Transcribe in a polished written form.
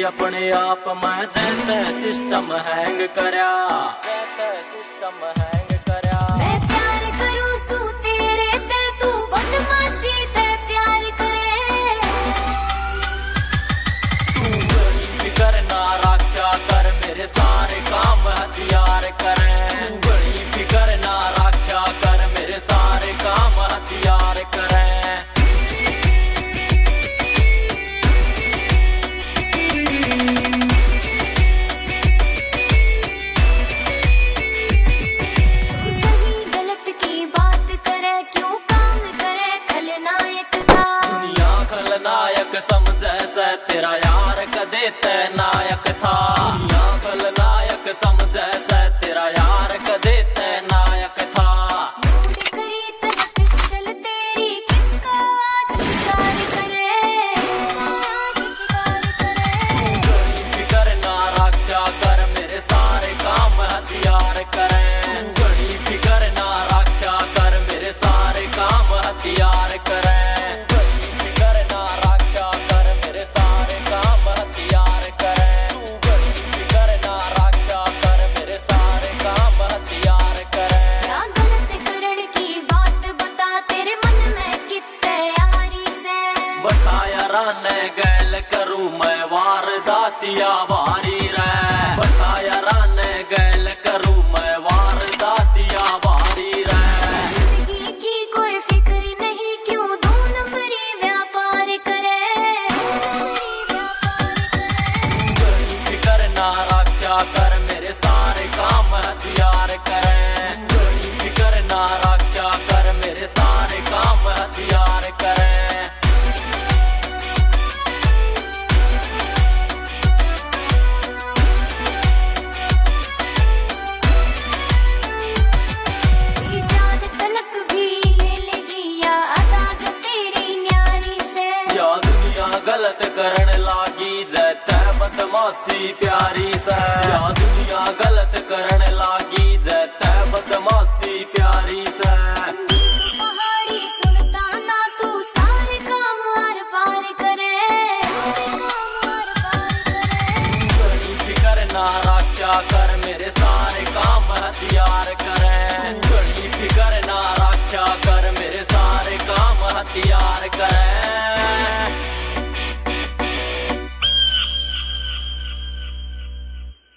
अपने आप मैं जैसे सिस्टम हैंग करया मैं प्यार करूं सू तेरे ते तू बदमाशी ते प्यार करे तू गली भी करना रखा कर मेरे सारे काम हथियार करे तू गली भी करना रखा कर मेरे सारे काम हथियार करे खलनायक समझे से तेरा यार कदे तै नायक था दुनिया खलनायक समझे से तेरा यार कदे तै नायक था तेरी किसका आज शिकार करे तू गली भी करना रखा कर मेरे सारे काम हथियार करे तू गली भी करना रखा कर मेरे सारे काम हथियार करे गैल करूं मैं वारदातिया भारी रे बताया राने गैल करूं मैं वारदातिया भारी रे जिंदगी की कोई फिक्र नहीं क्यों दो नंबरी व्यापार करे गली भी करना रखा कर मेरे सारे काम हथियार करे गली भी करना रखा कर मेरे सारे काम हथियार करे गलत करण लागी जैते बदमाशी प्यारी से या दुनिया गलत करण लागी जैते बदमाशी प्यारी से पहाड़ी सुनता ना तू सारे काम आर पार करे गली भी करना रखा कर मेरे सारे काम हथियार करे गली भी करना रखा कर मेरे सारे काम हथियार करे